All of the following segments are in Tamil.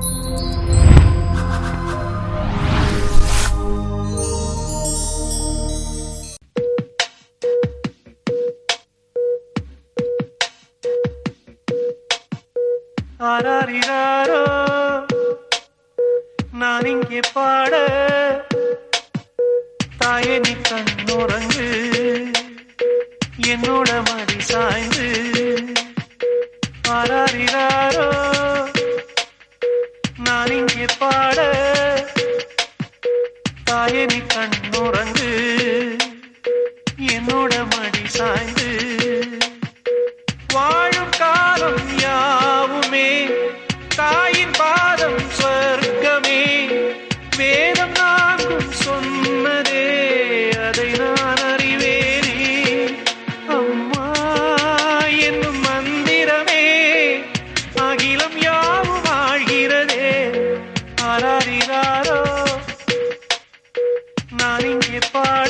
ஆராரிராரோ நான் இங்கே பாட தாயே நீ கண்ணுறங்கு என்னோட மடி சாய்ந்து ஆராரிராரோ நான் இங்கே பாட தாயே நீ கண்ணுறங்கு என்னோட மடி சாய்ந்து வாழும் காலம் யாவுமே தாயின் பாதம் சொர்க்கமே வேதம் நான்கும் சொன்னதே அதை நான் அறிவேனே அம்மா என்னும் மந்திரமே அகிலம் யாவும் ஆழ்கிறதே ஆராரிராரோ நான் இங்கே பாட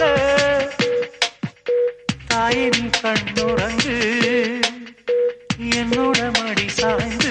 தாயே நீ கண்ணுறங்கு என்னோட மடி சாய்ந்து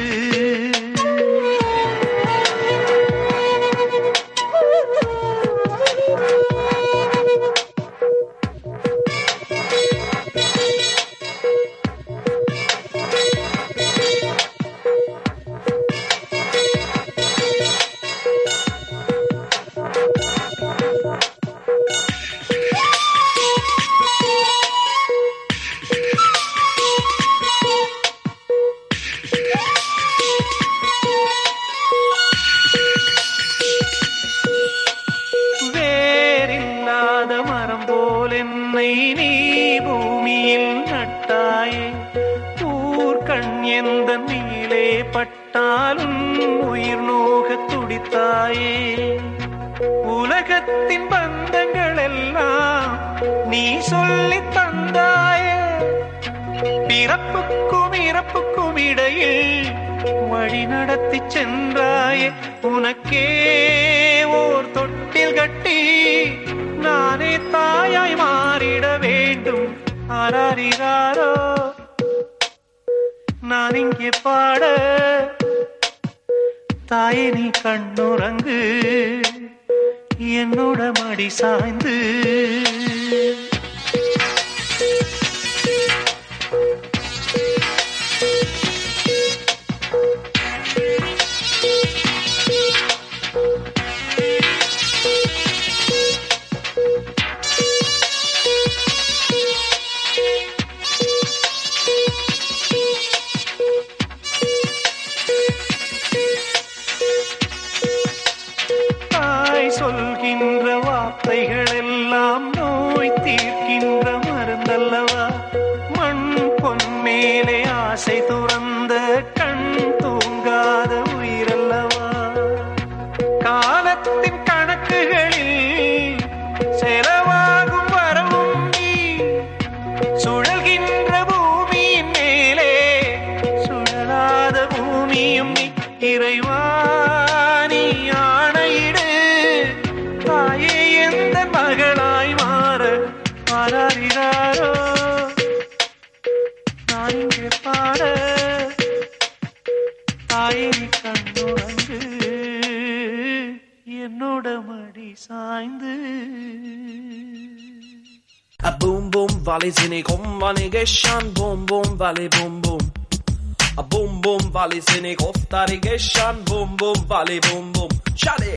என்னை நீ பூமியில் நட்டாயே ஊர்கண் எந்த நீலே பட்டாலும் உயிர் நோக துடித்தாயே உலகத்தின் பந்தங்கள் எல்லாம் நீ சொல்லி தந்தாயே பிறப்புக்கும் இறப்புக்கும் இடையில் வழி நடத்தி சென்றாயே உனக்கே ஓர் தொட்டில் கட்டி நானே தாயாய் மாறிட வேண்டும் ஆராரிராரோ நான் இங்கே பாட தாயே நீ கண்ணுறங்கு என்னோட மடி சாய்ந்து சொல்கின்ற வார்த்தைகள் எல்லாம் நோய் தீர்க்கின்ற மருந்தல்லவா மண் பொன் மேலே ஆசை துறந்த கண் தூங்காத உயிரல்லவா காலத்தின் கணக்குகளில் செலவாகும் வரவும் நீ சுழல்கின்ற பூமியின் மேலே சுழலாத பூமியும் நீ இறைவா மகளாய் மாற ஆராரிராரோ நான் இங்கே பாட தாயே நீ கண்ணுறங்கு என்னோட மடி சாய்ந்து A boom boom valley sini kom vani geshan boom boom valley boom boom A boom boom valley sini koftari geshan boom boom valley boom boom Shale